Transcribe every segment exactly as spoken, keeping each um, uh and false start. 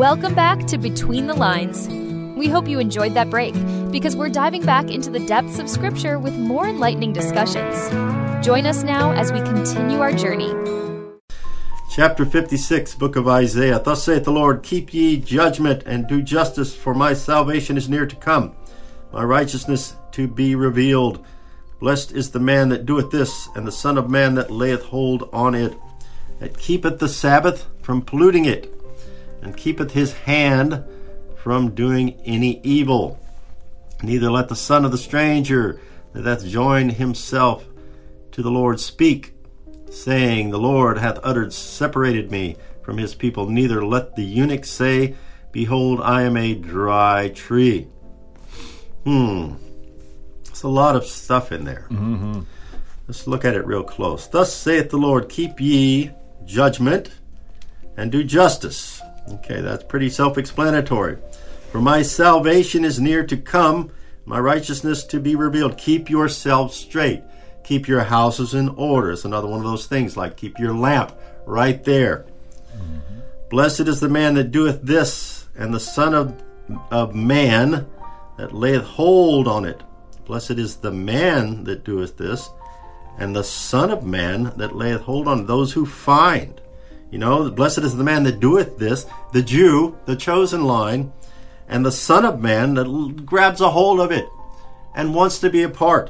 Welcome back to Between the Lines. We hope you enjoyed that break, because we're diving back into the depths of Scripture with more enlightening discussions. Join us now as we continue our journey. Chapter fifty-six, book of Isaiah. Thus saith the Lord, keep ye judgment and do justice, for my salvation is near to come, my righteousness to be revealed. Blessed is the man that doeth this, and the Son of Man that layeth hold on it, that keepeth the Sabbath from polluting it, and keepeth his hand from doing any evil. Neither let the son of the stranger that hath joined himself to the Lord speak, saying, the Lord hath uttered, separated me from his people. Neither let the eunuch say, behold, I am a dry tree. Hmm. There's a lot of stuff in there. Mm-hmm. Let's look at it real close. Thus saith the Lord, keep ye judgment and do justice. Okay, that's pretty self-explanatory. For my salvation is near to come, my righteousness to be revealed. Keep yourselves straight. Keep your houses in order. It's another one of those things, like keep your lamp right there. Mm-hmm. Blessed is the man that doeth this, and the Son of, of Man that layeth hold on it. Blessed is the man that doeth this, and the Son of Man that layeth hold on it. Those who find. You know, blessed is the man that doeth this, the Jew, the chosen line, and the Son of Man that grabs a hold of it and wants to be a part,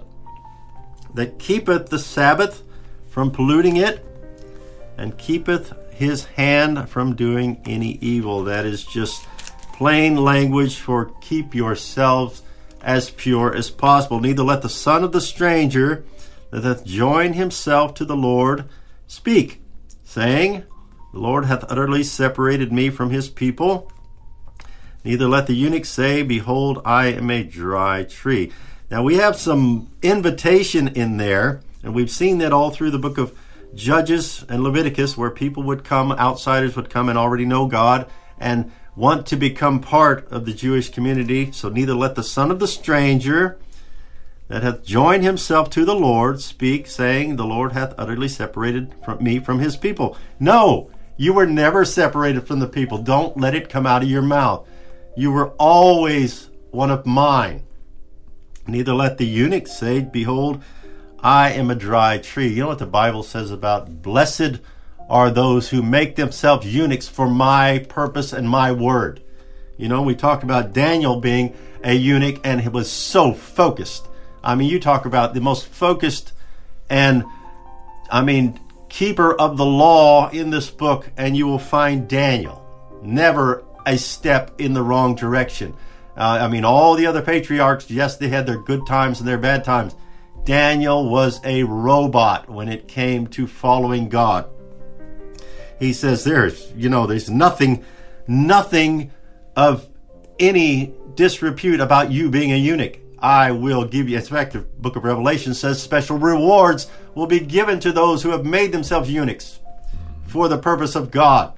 that keepeth the Sabbath from polluting it, and keepeth his hand from doing any evil. That is just plain language for keep yourselves as pure as possible. Neither let the son of the stranger that hath joined himself to the Lord speak, saying, the Lord hath utterly separated me from his people. Neither let the eunuch say, behold, I am a dry tree. Now we have some invitation in there, and we've seen that all through the book of Judges and Leviticus, where people would come, outsiders would come and already know God and want to become part of the Jewish community. So neither let the son of the stranger that hath joined himself to the Lord speak, saying, the Lord hath utterly separated from me from his people. No, you were never separated from the people. Don't let it come out of your mouth. You were always one of mine. Neither let the eunuch say, behold, I am a dry tree. You know what the Bible says about blessed are those who make themselves eunuchs for my purpose and my word. You know, we talked about Daniel being a eunuch, and he was so focused. I mean, you talk about the most focused and, I mean, keeper of the law in this book, and you will find Daniel. Never a step in the wrong direction. Uh, I mean, all the other patriarchs, yes, they had their good times and their bad times. Daniel was a robot when it came to following God. He says there's, you know, there's nothing, nothing of any disrepute about you being a eunuch. I will give you, in fact, the book of Revelation says special rewards will be given to those who have made themselves eunuchs for the purpose of God.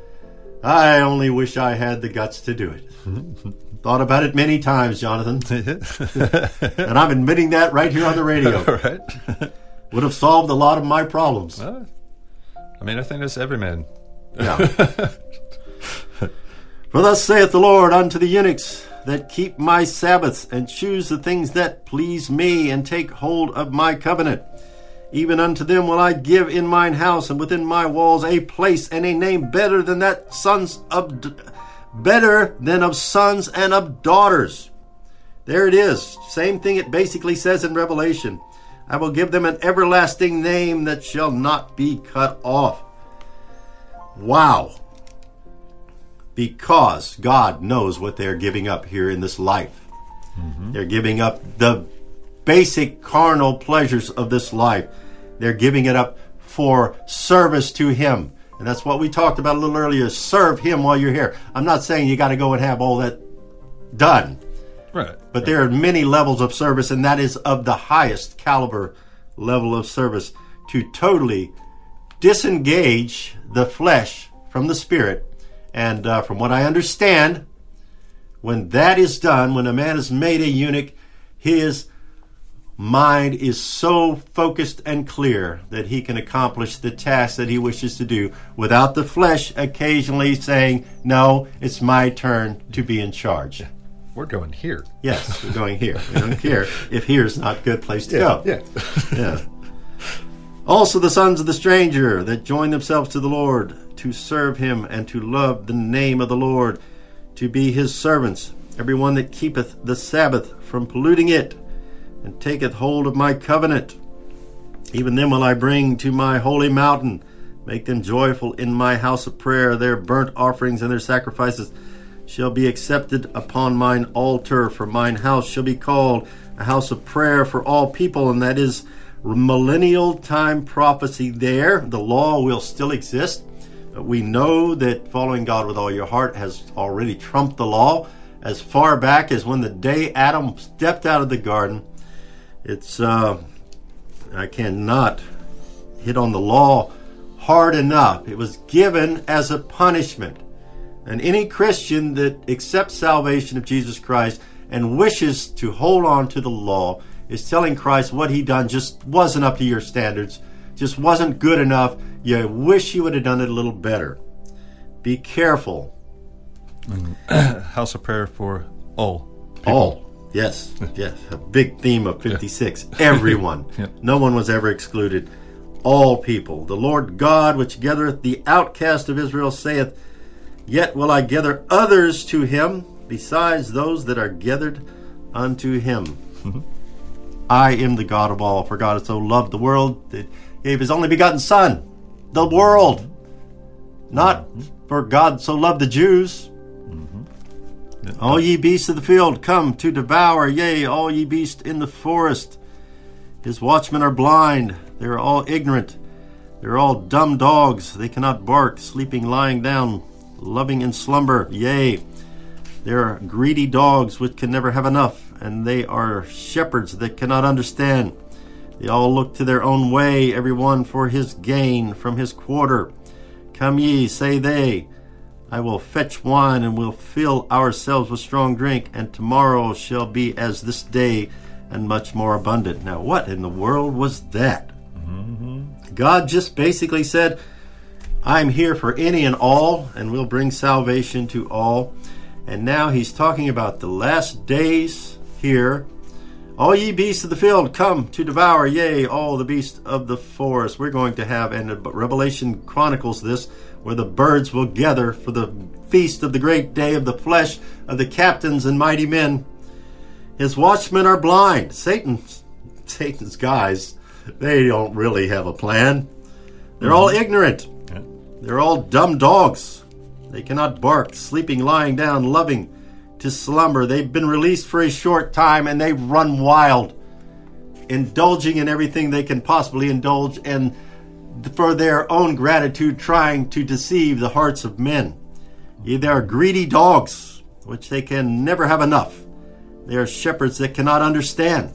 I only wish I had the guts to do it. Thought about it many times, Jonathan. And I'm admitting that right here on the radio. Right. Would have solved a lot of my problems. Well, I mean, I think that's every man. Yeah. For thus saith the Lord unto the eunuchs that keep my Sabbaths, and choose the things that please me, and take hold of my covenant. Even unto them will I give in mine house and within my walls a place and a name better than that sons of better than of sons and of daughters. There it is. Same thing it basically says in Revelation. I will give them an everlasting name that shall not be cut off. Wow. Because God knows what they're giving up here in this life. Mm-hmm. They're giving up the basic carnal pleasures of this life. They're giving it up for service to Him. And that's what we talked about a little earlier. Serve Him while you're here. I'm not saying you got to go and have all that done. Right. But right. there are many levels of service, and that is of the highest caliber level of service, to totally disengage the flesh from the spirit. And uh, from what I understand, when that is done, when a man is made a eunuch, his mind is so focused and clear that he can accomplish the task that he wishes to do without the flesh occasionally saying, no, it's my turn to be in charge. Yeah. We're going here. Yes, we're going here. We don't care if here's not a good place to yeah, go. Yeah. Yeah. Also the sons of the stranger that join themselves to the Lord, to serve him and to love the name of the Lord, to be his servants, every one that keepeth the Sabbath from polluting it, and taketh hold of my covenant. Even them will I bring to my holy mountain, make them joyful in my house of prayer. Their burnt offerings and their sacrifices shall be accepted upon mine altar, for mine house shall be called a house of prayer for all people. And that is millennial time prophecy there. The law will still exist, but we know that following God with all your heart has already trumped the law as far back as when the day Adam stepped out of the garden. It's, uh, I cannot hit on the law hard enough. It was given as a punishment. And any Christian that accepts salvation of Jesus Christ and wishes to hold on to the law is telling Christ what he done just wasn't up to your standards, just wasn't good enough. You wish you would have done it a little better. Be careful. House of prayer for all people. All. Yes, yes. A big theme of fifty-six. Yeah. Everyone. Yeah. No one was ever excluded. All people. The Lord God, which gathereth the outcast of Israel, saith, yet will I gather others to him, besides those that are gathered unto him. Mm-hmm. I am the God of all, for God so loved the world that he gave his only begotten Son. The world. Not mm-hmm. for God so loved the Jews. All ye beasts of the field, come to devour, yea, all ye beasts in the forest. His watchmen are blind, they are all ignorant, they are all dumb dogs, they cannot bark, sleeping, lying down, loving in slumber, yea, they are greedy dogs which can never have enough, and they are shepherds that cannot understand. They all look to their own way, every one for his gain from his quarter. Come ye, say they, I will fetch wine, and will fill ourselves with strong drink, and tomorrow shall be as this day, and much more abundant. Now, what in the world was that? Mm-hmm. God just basically said, I'm here for any and all, and will bring salvation to all. And now he's talking about the last days here. All ye beasts of the field, come to devour, yea, all the beasts of the forest. We're going to have, and Revelation chronicles this, where the birds will gather for the feast of the great day of the flesh of the captains and mighty men. His watchmen are blind. Satan's, Satan's guys, they don't really have a plan. They're mm-hmm. all ignorant. Yeah. They're all dumb dogs. They cannot bark, sleeping, lying down, loving to slumber. They've been released for a short time, and they run wild, indulging in everything they can possibly indulge, and for their own gratitude trying to deceive the hearts of men. They are greedy dogs, which they can never have enough. They are shepherds that cannot understand.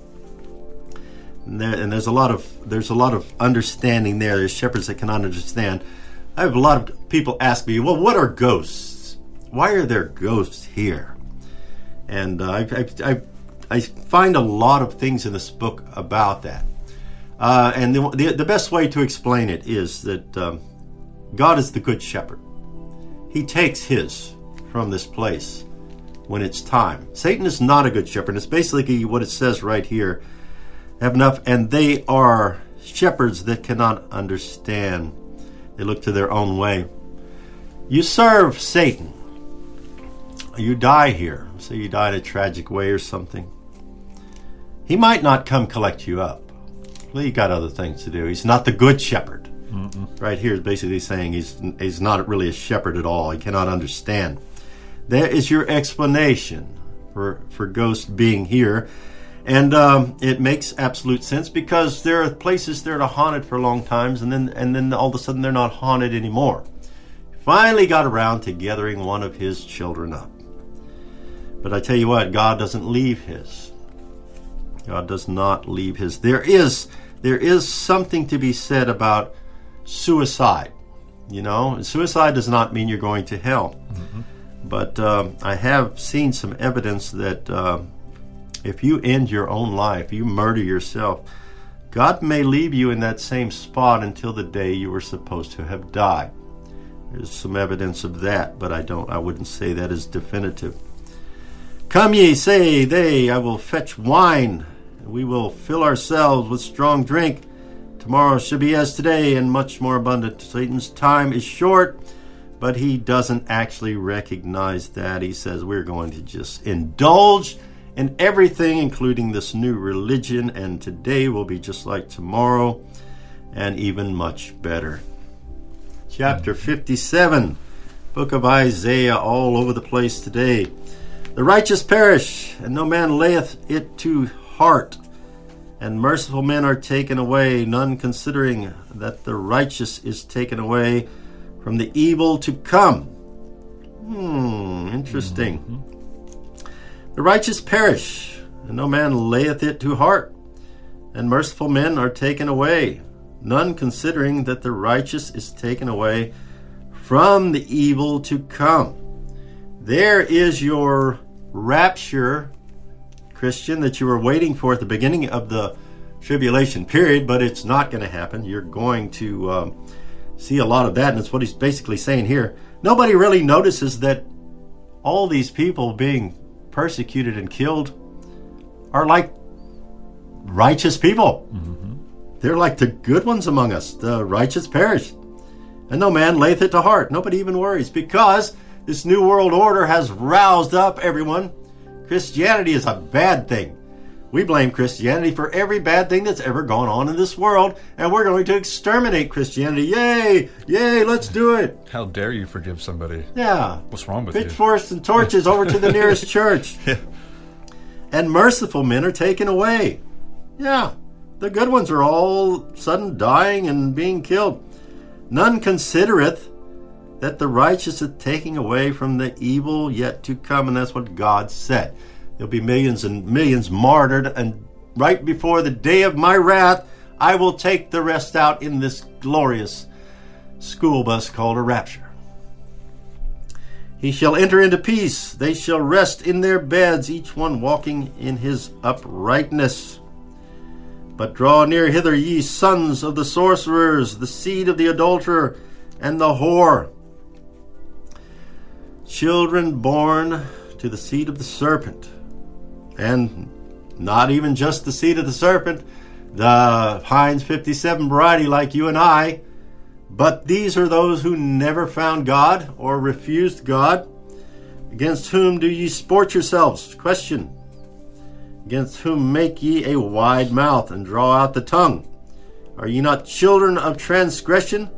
And, there, and there's a lot of there's a lot of understanding there. There's shepherds that cannot understand. I have a lot of people ask me, well, what are ghosts? Why are there ghosts here? And uh, I, I, I, I find a lot of things in this book about that. Uh, and the, the the best way to explain it is that um, God is the good shepherd. He takes his from this place when it's time. Satan is not a good shepherd. It's basically what it says right here. Have enough, and they are shepherds that cannot understand. They look to their own way. You serve Satan. You die here. Say you die in a tragic way or something. He might not come collect you up. Well, he got other things to do. He's not the good shepherd. Mm-mm. Right here is basically saying he's he's not really a shepherd at all. He cannot understand. There is your explanation for for ghosts being here. And um, it makes absolute sense, because there are places that are haunted for long times, and then and then all of a sudden they're not haunted anymore. Finally got around to gathering one of his children up. But I tell you what, God doesn't leave his. God does not leave his. There is there is something to be said about suicide. You know, suicide does not mean you're going to hell. Mm-hmm. But um, I have seen some evidence that uh, If you end your own life, you murder yourself, God may leave you in that same spot until the day you were supposed to have died. There's some evidence of that, but I don't I wouldn't say that is definitive. Come ye, say they, I will fetch wine, and we will fill ourselves with strong drink. Tomorrow shall be as today, and much more abundant. Satan's time is short, but he doesn't actually recognize that. He says we're going to just indulge in everything, including this new religion, and today will be just like tomorrow, and even much better. Chapter fifty-seven, book of Isaiah, all over the place today. The righteous perish, and no man layeth it to heart, and merciful men are taken away, none considering that the righteous is taken away from the evil to come. Hmm, interesting. Mm-hmm. The righteous perish, and no man layeth it to heart, and merciful men are taken away, none considering that the righteous is taken away from the evil to come. There is your rapture, Christian, that you were waiting for at the beginning of the tribulation period, but it's not going to happen. You're going to um, see a lot of that, and it's what he's basically saying here. Nobody really notices that all these people being persecuted and killed are like righteous people. Mm-hmm. They're like the good ones among us. The righteous perish, and no man layeth it to heart. Nobody even worries, because this new world order has roused up everyone. Christianity is a bad thing. We blame Christianity for every bad thing that's ever gone on in this world, and we're going to exterminate Christianity. Yay! Yay, let's do it. How dare you forgive somebody? Yeah. What's wrong with Pitchforks you? and torches over to the nearest church. Yeah. And merciful men are taken away. Yeah. The good ones are all of a sudden dying and being killed. None considereth that the righteous is taking away from the evil yet to come. And that's what God said. There'll be millions and millions martyred, and right before the day of my wrath, I will take the rest out in this glorious school bus called a rapture. He shall enter into peace. They shall rest in their beds, each one walking in his uprightness. But draw near hither, ye sons of the sorcerers, the seed of the adulterer and the whore. Children born to the seed of the serpent. And not even just the seed of the serpent, the Heinz fifty-seven variety like you and I, but these are those who never found God or refused God. Against whom do ye sport yourselves? Question. Against whom make ye a wide mouth and draw out the tongue? Are ye not children of transgression,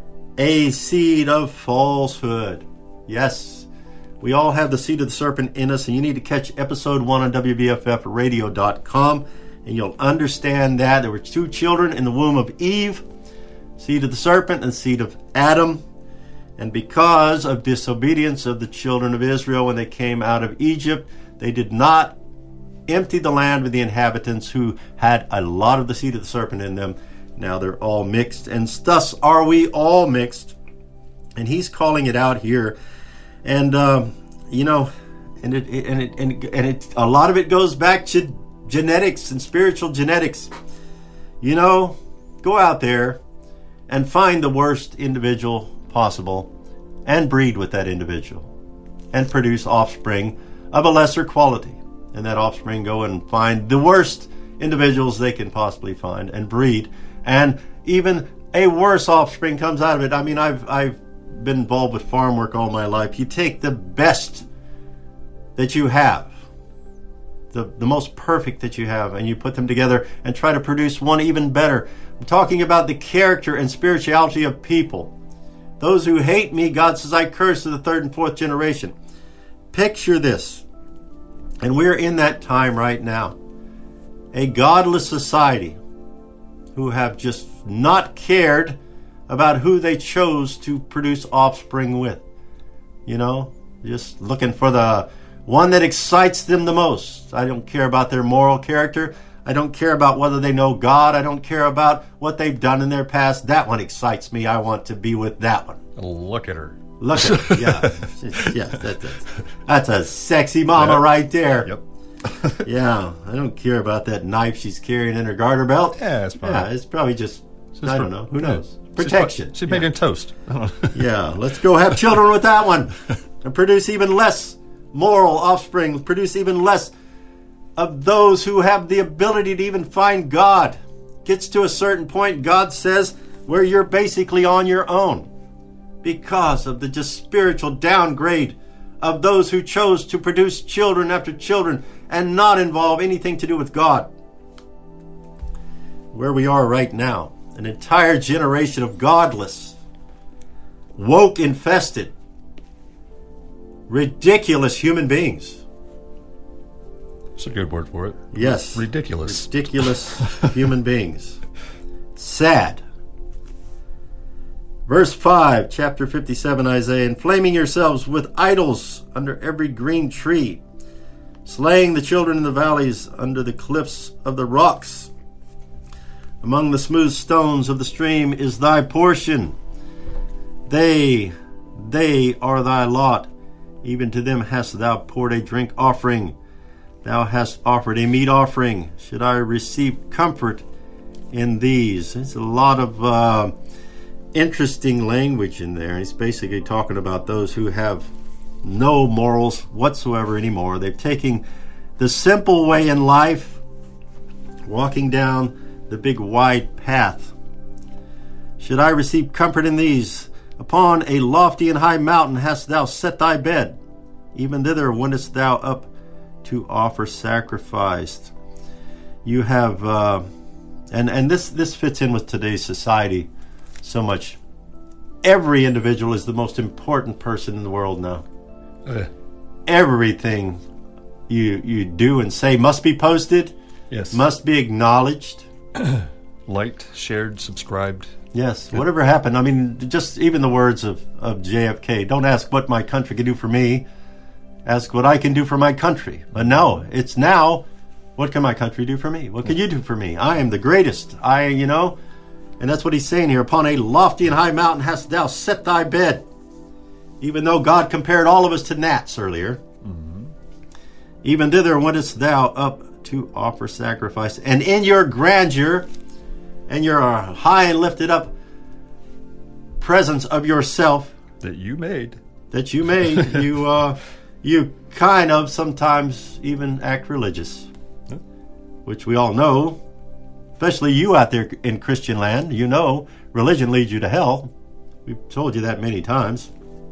a seed of falsehood? Yes. We all have the seed of the serpent in us, and you need to catch episode one on W B F F radio dot com, and you'll understand that. There were two children in the womb of Eve, seed of the serpent and seed of Adam. And because of disobedience of the children of Israel when they came out of Egypt, they did not empty the land with the inhabitants who had a lot of the seed of the serpent in them. Now they're all mixed, and thus are we all mixed. And he's calling it out here. And, um, you know, and it, and it, and it, and it, a lot of it goes back to genetics and spiritual genetics. You know, go out there and find the worst individual possible and breed with that individual and produce offspring of a lesser quality. And that offspring go and find the worst individuals they can possibly find and breed. And even a worse offspring comes out of it. I mean, I've, I've, been involved with farm work all my life. You take the best that you have, the, the most perfect that you have, and you put them together and try to produce one even better. I'm talking about the character and spirituality of people. Those who hate me, God says, I curse to the third and fourth generation. Picture this, and we're in that time right now. A godless society who have just not cared about who they chose to produce offspring with. You know, just looking for the one that excites them the most. I don't care about their moral character. I don't care about whether they know God. I don't care about what they've done in their past. That one excites me. I want to be with that one. Look at her. Look at her. Yeah. yeah that, that's, that's a sexy mama yep. right there. Yep. Yeah, I don't care about that knife she's carrying in her garter belt. Yeah, it's probably, Yeah, it's probably just, just I for- don't know. Who yeah. knows? She's Protection. pro- She's yeah. making toast. I don't know. Yeah, let's go have children with that one and produce even less moral offspring, produce even less of those who have the ability to even find God. Gets to a certain point, God says, where you're basically on your own because of the just spiritual downgrade of those who chose to produce children after children and not involve anything to do with God. Where we are right now, an entire generation of godless, woke infested, ridiculous human beings. It's a good word for it. Yes. Ridiculous. Ridiculous human beings. Sad. Verse five, chapter fifty-seven, Isaiah, inflaming yourselves with idols under every green tree, slaying the children in the valleys under the cliffs of the rocks. Among the smooth stones of the stream is thy portion. They, they are thy lot. Even to them hast thou poured a drink offering. Thou hast offered a meat offering. Should I receive comfort in these? There's a lot of uh, interesting language in there. He's basically talking about those who have no morals whatsoever anymore. They're taking the simple way in life, walking down the big wide path. Should I receive comfort in these? Upon a lofty and high mountain hast thou set thy bed. Even thither wentest thou up to offer sacrifice. You have, uh, and and this this fits in with today's society so much. Every individual is the most important person in the world now. Uh, Everything you you do and say must be posted, yes. must be acknowledged. Liked, shared, subscribed. Yes, whatever happened. I mean, just even the words of, of J F K. Don't ask what my country can do for me. Ask what I can do for my country. But no, it's now, what can my country do for me? What can you do for me? I am the greatest. I, you know, and that's what he's saying here. Upon a lofty and high mountain hast thou set thy bed. Even though God compared all of us to gnats earlier. Mm-hmm. Even thither wentest thou up to offer sacrifice. And in your grandeur and your high and lifted up presence of yourself That you made. that you made, you uh, you kind of sometimes even act religious, Yeah. which we all know, especially you out there in Christian land. You know religion leads you to hell. We've told you that many times.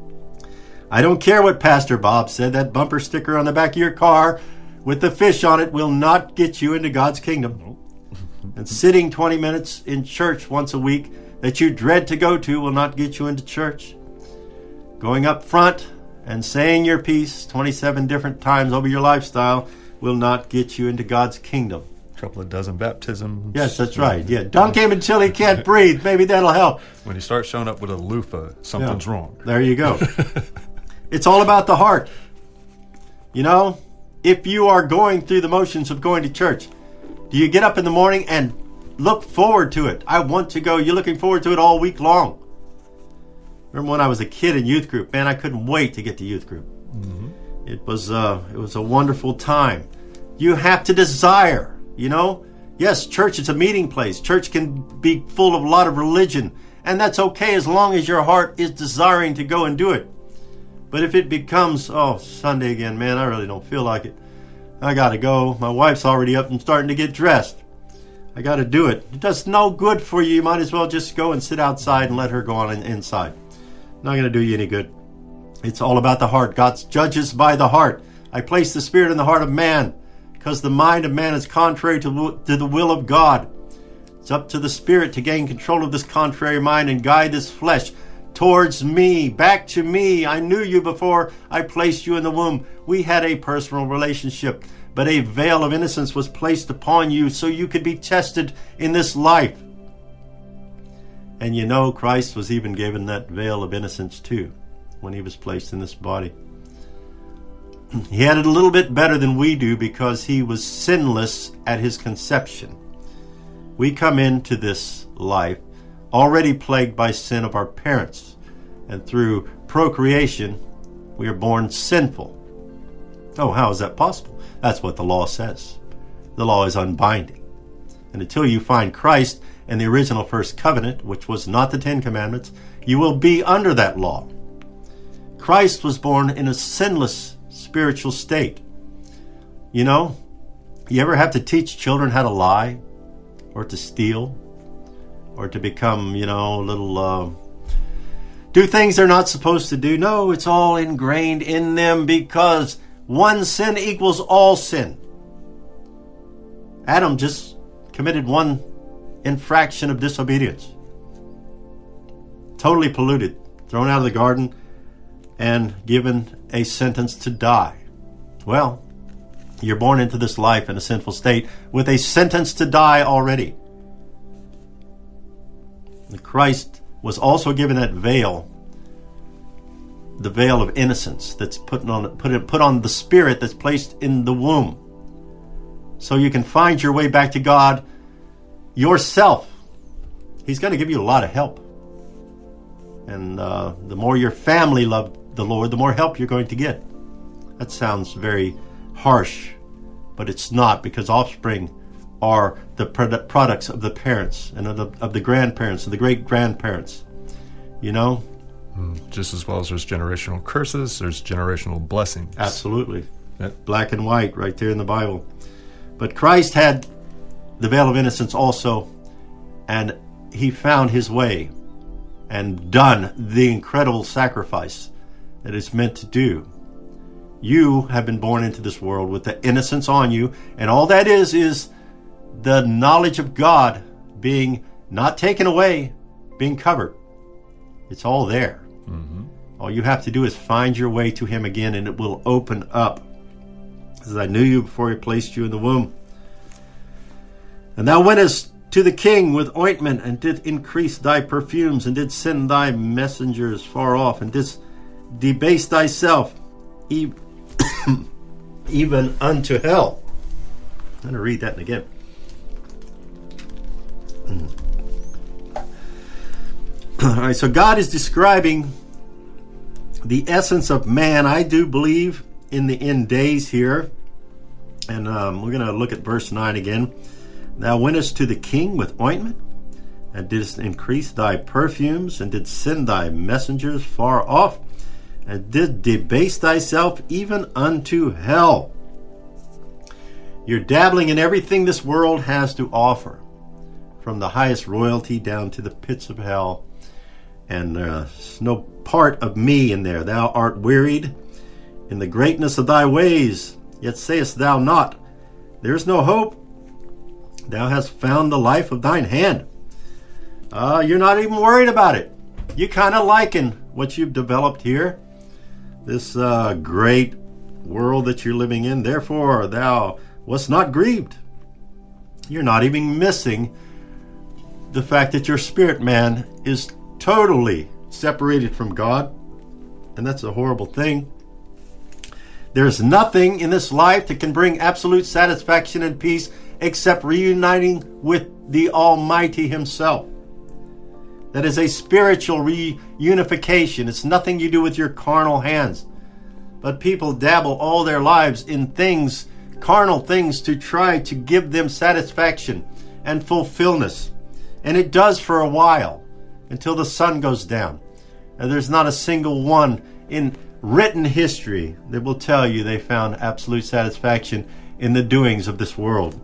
I don't care what Pastor Bob said. That bumper sticker on the back of your car with the fish on it will not get you into God's kingdom. And sitting twenty minutes in church once a week that you dread to go to will not get you into church. Going up front and saying your piece twenty-seven different times over your lifestyle will not get you into God's kingdom. A couple of dozen baptisms. Yes, that's right. Yeah, dunk him until he can't breathe. Maybe that'll help. When you start showing up with a loofah, something's Yeah. wrong. There you go. It's all about the heart. You know, if you are going through the motions of going to church, do you get up in the morning and look forward to it? I want to go. You're looking forward to it all week long. Remember when I was a kid in youth group? Man, I couldn't wait to get to youth group. Mm-hmm. It was uh, it was a wonderful time. You have to desire, you know. Yes, church is a meeting place. Church can be full of a lot of religion, and that's okay as long as your heart is desiring to go and do it. But if it becomes, oh, Sunday again, man, I really don't feel like it. I got to go. My wife's already up and starting to get dressed. I got to do it. It does no good for you. You might as well just go and sit outside and let her go on inside. Not going to do you any good. It's all about the heart. God judges by the heart. I place the Spirit in the heart of man because the mind of man is contrary to, to the will of God. It's up to the Spirit to gain control of this contrary mind and guide this flesh towards me, back to me. I knew you before I placed you in the womb. We had a personal relationship, but a veil of innocence was placed upon you so you could be tested in this life. And you know, Christ was even given that veil of innocence too when he was placed in this body. He had it a little bit better than we do because he was sinless at his conception. We come into this life already plagued by sin of our parents, and through procreation we are born sinful. Oh, how is that possible? That's what the law says. The law is unbinding. And until you find Christ and the original first covenant, which was not the Ten Commandments, you will be under that law. Christ was born in a sinless spiritual state. You know, you ever have to teach children how to lie or to steal or to become, you know, little, uh, do things they're not supposed to do? No, it's all ingrained in them because one sin equals all sin. Adam just committed one infraction of disobedience. Totally polluted, thrown out of the garden, and given a sentence to die. Well, you're born into this life in a sinful state with a sentence to die already. And Christ was also given that veil, the veil of innocence that's put on put put on the spirit that's placed in the womb, so you can find your way back to God yourself. He's going to give you a lot of help, and uh, the more your family love the Lord, the more help you're going to get. That sounds very harsh, but it's not, because offspring are the produ- products of the parents and of the, of the grandparents and the great-grandparents. You know? Mm, just as well as there's generational curses, there's generational blessings. Absolutely. Yep. Black and white right there in the Bible. But Christ had the veil of innocence also, and he found his way and done the incredible sacrifice that it's meant to do. You have been born into this world with the innocence on you, and all that is is the knowledge of God being not taken away, being covered. It's all there. Mm-hmm. All you have to do is find your way to him again, and it will open up. As I knew you before he placed you in the womb. And thou wentest to the king with ointment, and did increase thy perfumes, and did send thy messengers far off, and didst debase thyself e- even unto hell. I'm going to read that again. All right, so God is describing the essence of man, I do believe, in the end days here. And um, we're going to look at verse nine again. Thou wentest to the king with ointment, and didst increase thy perfumes, and did send thy messengers far off, and did debase thyself even unto hell. You're dabbling in everything this world has to offer, from the highest royalty down to the pits of hell. And there's no part of me in there. Thou art wearied in the greatness of thy ways, yet sayest thou not, there is no hope. Thou hast found the life of thine hand. Uh, you're not even worried about it. You kind of liking what you've developed here, this uh, great world that you're living in. Therefore, thou wast not grieved. You're not even missing the fact that your spirit man is totally separated from God, and that's a horrible thing. There's nothing in this life that can bring absolute satisfaction and peace except reuniting with the Almighty himself. That is a spiritual reunification. It's nothing you do with your carnal hands. But people dabble all their lives in things, carnal things, to try to give them satisfaction and fulfillment. And it does for a while, until the sun goes down. And there's not a single one in written history that will tell you they found absolute satisfaction in the doings of this world.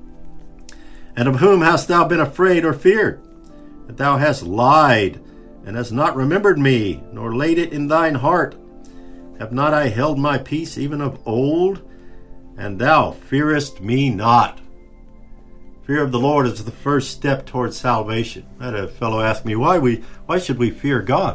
And of whom hast thou been afraid or feared? That thou hast lied, and hast not remembered me, nor laid it in thine heart. Have not I held my peace even of old? And thou fearest me not. Fear of the Lord is the first step towards salvation. I had a fellow ask me, why we why should we fear God?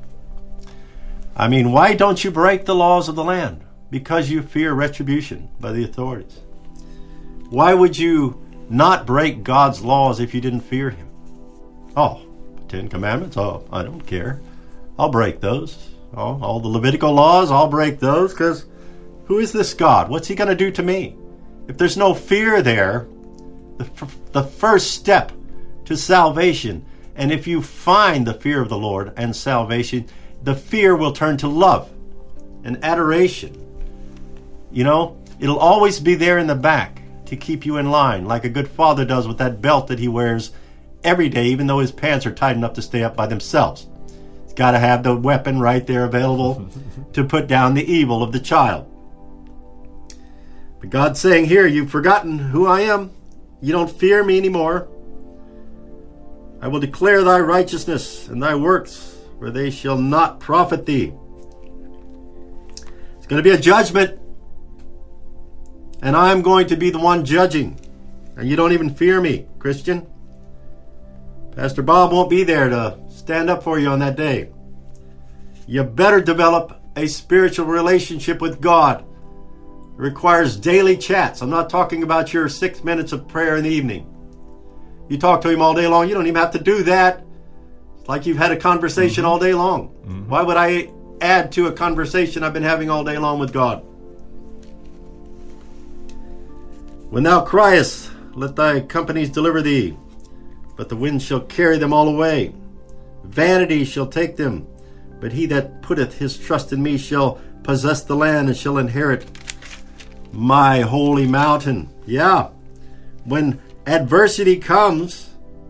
I mean, why don't you break the laws of the land? Because you fear retribution by the authorities. Why would you not break God's laws if you didn't fear him? Oh, Ten Commandments? Oh, I don't care. I'll break those. Oh, all the Levitical laws, I'll break those, because who is this God? What's he going to do to me? If there's no fear there, the, the first step to salvation, and if you find the fear of the Lord and salvation, the fear will turn to love and adoration. You know, it'll always be there in the back to keep you in line, like a good father does with that belt that he wears every day, even though his pants are tight enough to stay up by themselves. He's got to have the weapon right there available to put down the evil of the child. But God's saying here, you've forgotten who I am. You don't fear me anymore. I will declare thy righteousness and thy works, for they shall not profit thee. It's going to be a judgment, and I'm going to be the one judging. And you don't even fear me, Christian. Pastor Bob won't be there to stand up for you on that day. You better develop a spiritual relationship with God. It requires daily chats. I'm not talking about your six minutes of prayer in the evening. You talk to him all day long. You don't even have to do that. It's like you've had a conversation mm-hmm. all day long. Mm-hmm. Why would I add to a conversation I've been having all day long with God? When thou criest, let thy companies deliver thee, but the wind shall carry them all away. Vanity shall take them, but he that putteth his trust in me shall possess the land and shall inherit my holy mountain. Yeah, when adversity comes,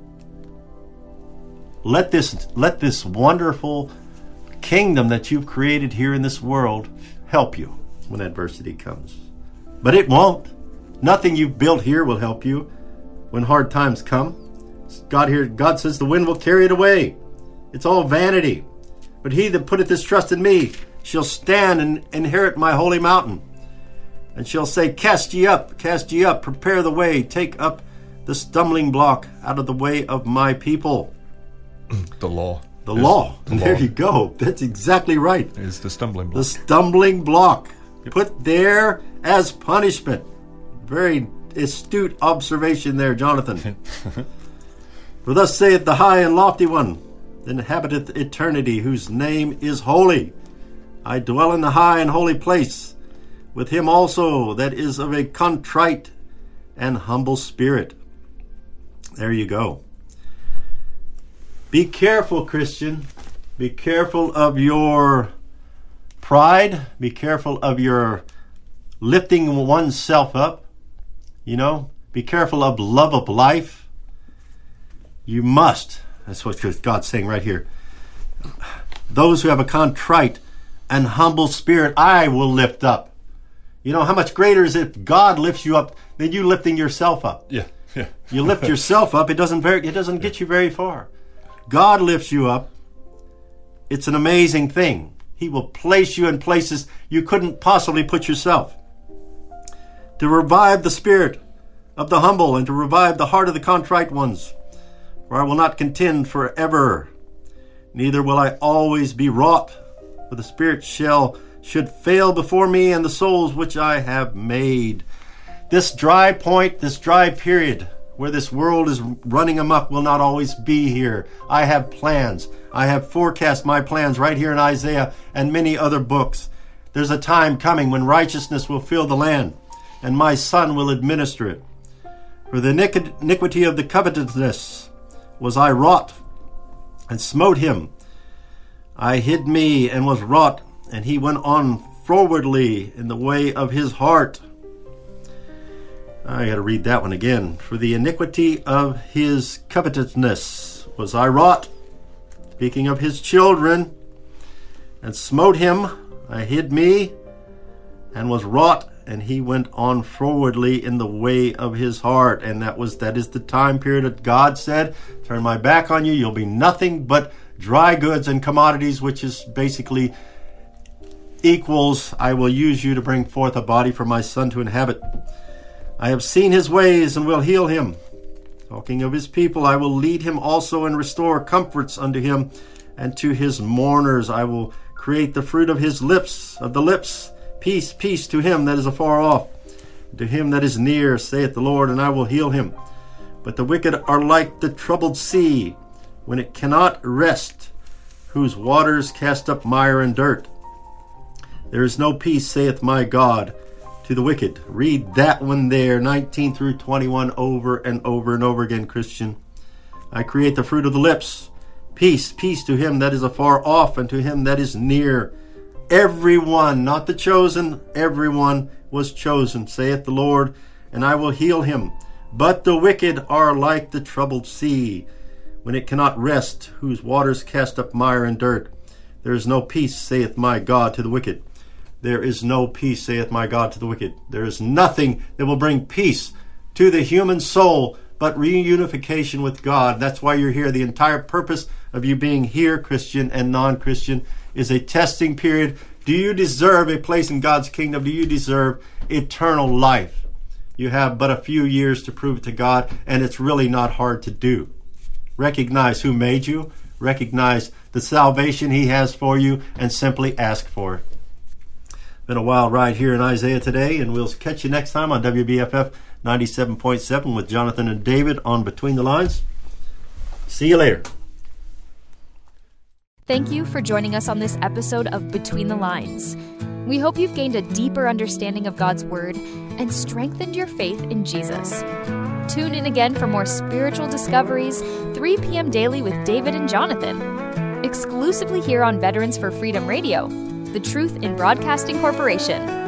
let this let this wonderful kingdom that you've created here in this world help you when adversity comes. But it won't. Nothing you've built here will help you when hard times come. God here, God says the wind will carry it away. It's all vanity. But he that putteth his trust in me shall stand and inherit my holy mountain, and shall say, Cast ye up, cast ye up, prepare the way, take up the stumbling block out of the way of my people. The law. The law. The there law. You go. That's exactly right. Is the stumbling block. The stumbling block. Yep. Put there as punishment. Very astute observation there, Jonathan. For thus saith the high and lofty one, that inhabiteth eternity, whose name is holy. I dwell in the high and holy place, with him also that is of a contrite and humble spirit. There you go. Be careful, Christian. Be careful of your pride. Be careful of your lifting oneself up. You know, be careful of love of life. You must. That's what God's saying right here. Those who have a contrite and humble spirit, I will lift up. You know, how much greater is it if God lifts you up than you lifting yourself up? Yeah, yeah. You lift yourself up, it doesn't very, it doesn't get you very far. God lifts you up. It's an amazing thing. He will place you in places you couldn't possibly put yourself. To revive the spirit of the humble and to revive the heart of the contrite ones. For I will not contend forever, neither will I always be wrought. For the spirit shall should fail before me, and the souls which I have made. This dry point, this dry period where this world is running amok will not always be here. I have plans. I have forecast my plans right here in Isaiah and many other books. There's a time coming when righteousness will fill the land, and my Son will administer it. For the iniquity of the covetousness was I wrought, and smote him. I hid me, and was wrought, and he went on forwardly in the way of his heart. I got to read that one again. For the iniquity of his covetousness was I wrought, speaking of his children, and smote him. I hid me, and was wrought, and he went on forwardly in the way of his heart. And that was that is the time period that God said, turn my back on you, you'll be nothing but dry goods and commodities, which is basically equals, I will use you to bring forth a body for my Son to inhabit. I have seen his ways and will heal him. Talking of his people, I will lead him also and restore comforts unto him, and to his mourners I will create the fruit of his lips, of the lips. Peace, peace to him that is afar off, to him that is near, saith the Lord, and I will heal him. But the wicked are like the troubled sea, when it cannot rest, whose waters cast up mire and dirt. There is no peace, saith my God, to the wicked. Read that one there, nineteen through twenty-one, over and over and over again, Christian. I create the fruit of the lips. Peace, peace to him that is afar off, and to him that is near. Everyone, not the chosen, everyone was chosen, saith the Lord, and I will heal him. But the wicked are like the troubled sea, when it cannot rest, whose waters cast up mire and dirt. There is no peace, saith my God, to the wicked. There is no peace, saith my God, to the wicked. There is nothing that will bring peace to the human soul but reunification with God. That's why you're here. The entire purpose of you being here, Christian and non-Christian, is a testing period. Do you deserve a place in God's kingdom? Do you deserve eternal life? You have but a few years to prove it to God, and it's really not hard to do. Recognize who made you, recognize the salvation he has for you, and simply ask for it. Been a wild ride here in Isaiah today, and we'll catch you next time on W B F F ninety-seven point seven with Jonathan and David on Between the Lines. See you later. Thank you for joining us on this episode of Between the Lines. We hope you've gained a deeper understanding of God's Word and strengthened your faith in Jesus. Tune in again for more spiritual discoveries, three p.m. daily with David and Jonathan. Exclusively here on Veterans for Freedom Radio, the Truth in Broadcasting Corporation.